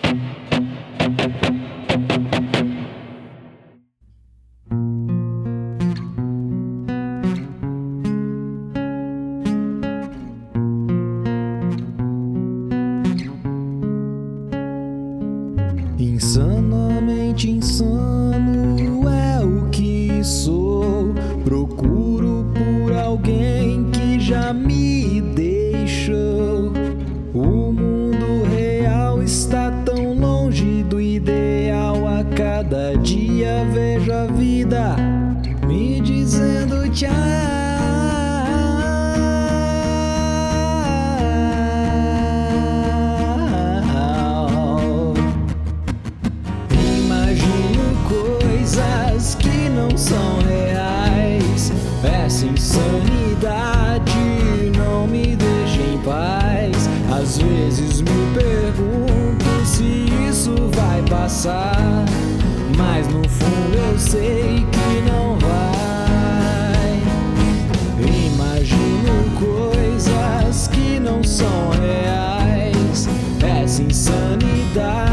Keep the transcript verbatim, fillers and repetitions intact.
Insanamente insano é o que sou. Procuro por alguém que já me deixou. O mundo real está tão longe do ideal. A cada dia vejo a vida me dizendo tchau. Que não são reais, essa insanidade não me deixa em paz. Às vezes me pergunto se isso vai passar, mas no fundo eu sei que não vai. Imagino coisas que não são reais, essa insanidade